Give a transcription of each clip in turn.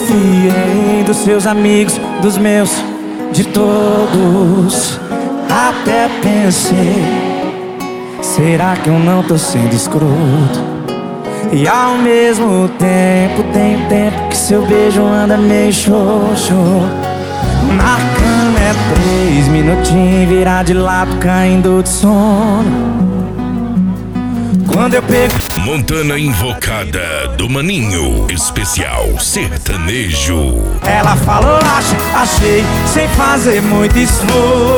Desconfiei dos seus amigos, dos meus, de todos. Até pensei, será que eu não tô sendo escroto? E ao mesmo tempo, tem tempo que seu beijo anda meio xoxo. Na cama é 3 minutinhos, virar de lado, caindo de sono. Quando eu pego Montana Invocada do Maninho, especial sertanejo. ela falou, achei, sem fazer muito esforço.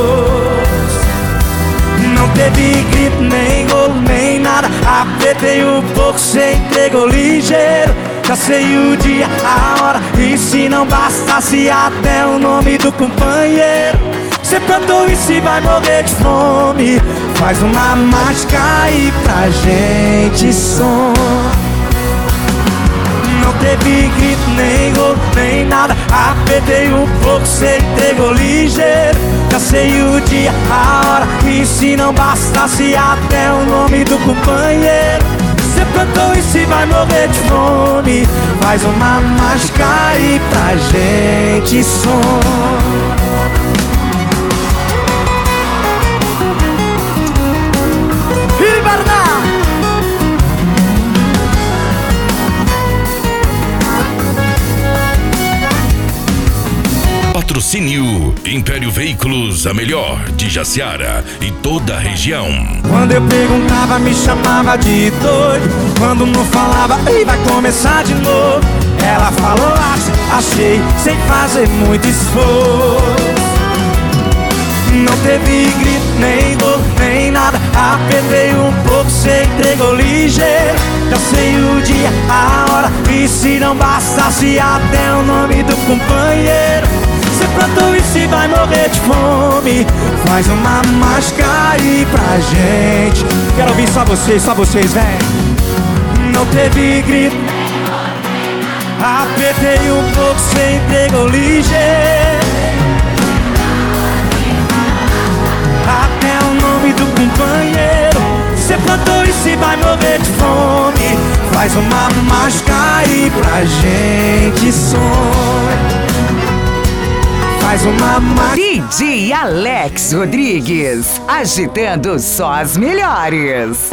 Não teve grito, nem golo, nem nada. Apertei um pouco, cê entregou ligeiro. Já sei o dia, a hora, e se não bastasse até o nome do companheiro. Cê plantou e se vai morrer de fome. Faz uma mágica aí pra gente som. Não teve grito, nem gol, nem nada. Apertei um pouco, cê entregou ligeiro. Já sei o dia, a hora, e se não bastasse até o nome do companheiro. Cê plantou e se vai morrer de fome. Faz uma mágica aí pra gente som. Patrocínio Império Veículos, a melhor de Jaciara e toda a região. Quando eu perguntava, me chamava de doido. Quando não falava, ei, vai começar de novo. Ela falou, achei, sem fazer muito esforço. Não teve grito, nem gol, nem nada. Apertei um pouco, cê entregou ligeiro. Já sei o dia, a hora, e se não bastasse até o nome do companheiro. Cê plantou e se vai morrer de fome. Faz uma mágica aí pra gente. Quero ouvir só vocês, vem. Não teve grito, apertei um pouco, cê entregou ligeiro. Até o nome do companheiro. Cê plantou e se vai morrer de fome. Faz uma mágica aí pra gente sonhar. Faz uma mágica. DJ Alex Rodrigues, agitando só as melhores.